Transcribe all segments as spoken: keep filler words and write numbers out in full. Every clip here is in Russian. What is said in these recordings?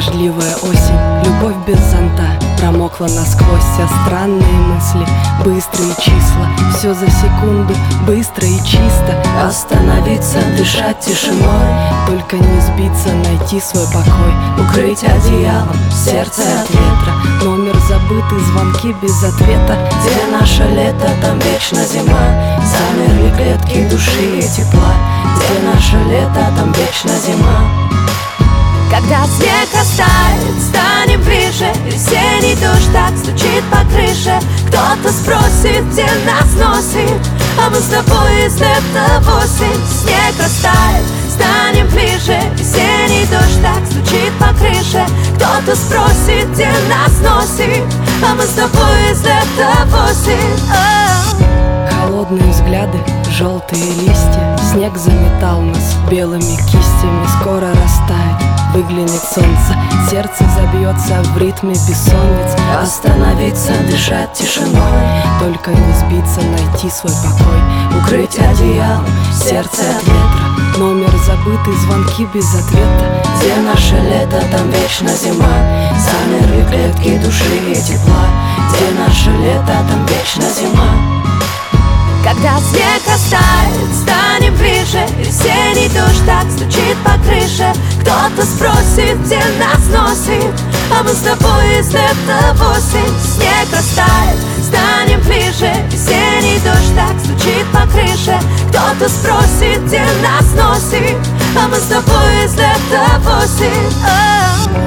Дождливая осень, любовь без зонта, промокла насквозь вся странные мысли. Быстрые числа, все за секунду, быстро и чисто. Остановиться, дышать тишиной, только не сбиться, найти свой покой. укрыть одеялом сердце от ветра. Номер забытый, звонки без ответа. Где наше лето, там вечно зима. Замерли клетки души и тепла. Где наше лето, там вечно зима. Когда снег растает, станем ближе. Весенний дождь так стучит по крыше. Кто-то спросит, где нас носит, а мы с тобой из лета восемь. Снег растает, станем ближе. Весенний дождь так стучит по крыше. Кто-то спросит, где нас носит, а мы с тобой из лета восемь. Холодные взгляды, желтые листья. Снег заметал нас белыми кистями. Скоро растает, выглянет солнце. Сердце забьется в ритме бессонниц. Остановиться, дышать тишиной, только не сбиться, найти свой покой. укрыть одеялом сердце от ветра. Номер забытый, звонки без ответа. Где наше лето, там вечно зима. Замерли клетки души и тепла. Где наше лето, там вечно зима. Когда снег растает, станем ближе. Весенний дождь так стучит по крыше. Кто-то спросит, где нас носит, а мы с тобой из лета восемь. Снег растает, станем ближе. Весенний дождь так стучит по крыше. Кто-то спросит, где нас носит, а мы с тобой из лета восемь.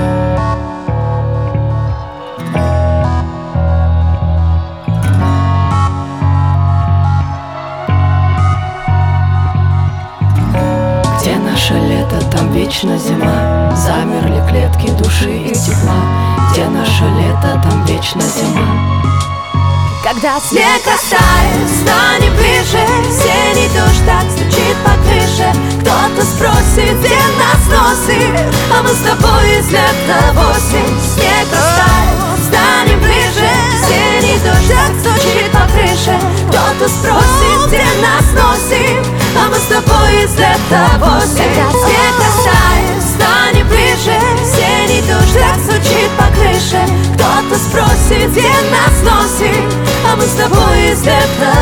Где наше лето, там вечно зима. Замерли клетки души и тепла. Где наше лето, там вечно зима. Когда снег растает, станем ближе. Весенний дождь так стучит по крыше. Кто-то спросит, где нас носит, а мы с тобой из лета восемь. Снег растает, станем ближе. Весенний дождь так стучит по крыше. Кто-то спросит, где нас носит, а мы с тобой из лета восемь. Когда снег растает, станем ближе. Весенний дождь так стучит по крыше. Кто-то спросит, где нас носит, а мы с тобой из лета